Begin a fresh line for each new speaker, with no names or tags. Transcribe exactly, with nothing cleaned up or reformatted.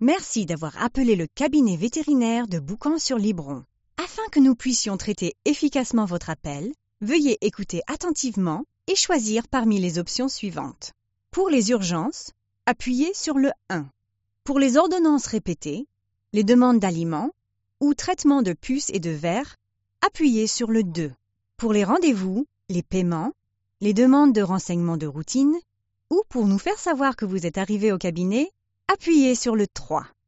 Merci d'avoir appelé le cabinet vétérinaire de Boucan-sur-Libron. Afin que nous puissions traiter efficacement votre appel, veuillez écouter attentivement et choisir parmi les options suivantes. Pour les urgences, appuyez sur le un. Pour les ordonnances répétées, les demandes d'aliments ou traitement de puces et de vers, appuyez sur le deux. Pour les rendez-vous, les paiements, les demandes de renseignements de routine ou pour nous faire savoir que vous êtes arrivé au cabinet, appuyez sur le trois.